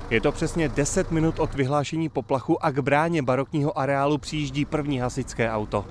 Je to přesně 10 minut od vyhlášení poplachu a k bráně barokního areálu přijíždí první hasičské auto.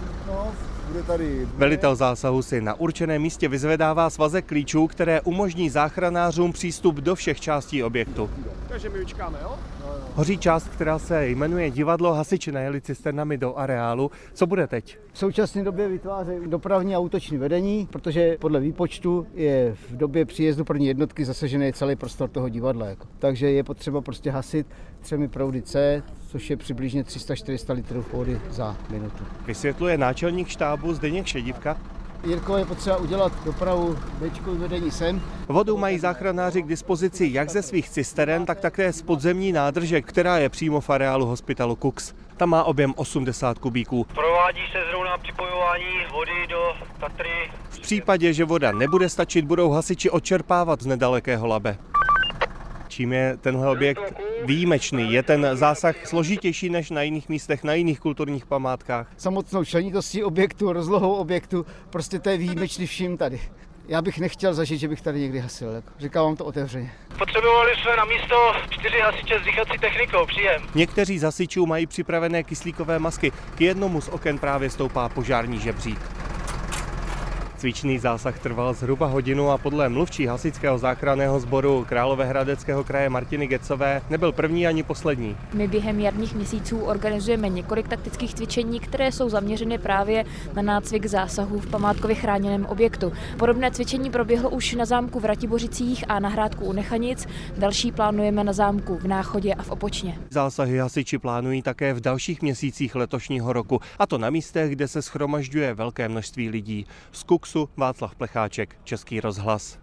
Velitel zásahu si na určeném místě vyzvedává svazek klíčů, které umožní záchranářům přístup do všech částí objektu. Takže my vyčkáme, jo? Hoří část, která se jmenuje divadlo, hasiči najeli cisternami do areálu. Co bude teď? V současné době vytvářejí dopravní a útoční vedení, protože podle výpočtu je v době příjezdu první jednotky zasažený celý prostor toho divadla. Takže je potřeba prostě hasit 3 proudy C, což je přibližně 300-400 litrů vody za minutu. Vysvětluje náčelník štábu Zdeněk Šedivka. Jirko, je potřeba udělat dopravu Bčko vedení sem. Vodu mají záchranáři k dispozici jak ze svých cisteren, tak také z podzemní nádrže, která je přímo v areálu hospitalu Kux. Ta má objem 80 kubíků. Provádí se zrovna připojování vody do Tatry. V případě, že voda nebude stačit, budou hasiči odčerpávat z nedalekého Labe. Čím je tenhle objekt výjimečný? Je ten zásah složitější než na jiných místech, na jiných kulturních památkách? Samotnou členitostí objektu, rozlohou objektu, prostě to je výjimečný vším tady. Já bych nechtěl zažít, že bych tady někdy hasil, říkám vám to otevřeně. Potřebovali jsme na místo 4 hasiče s dýchací technikou, příjem. Někteří z hasičů mají připravené kyslíkové masky, k jednomu z oken právě stoupá požární žebřík. Cvičný zásah trval zhruba hodinu a podle mluvčí hasičského záchranného sboru Královéhradeckého kraje Martiny Gecové nebyl první ani poslední. My během jarních měsíců organizujeme několik taktických cvičení, které jsou zaměřeny právě na nácvik zásahů v památkově chráněném objektu. Podobné cvičení proběhlo už na zámku v Ratibořicích a na Hrádku u Nechanic. Další plánujeme na zámku v Náchodě a v Opočně. Zásahy hasiči plánují také v dalších měsících letošního roku, a to na místech, kde se shromažďuje velké množství lidí. Z Kuxu Václav Plecháček, Český rozhlas.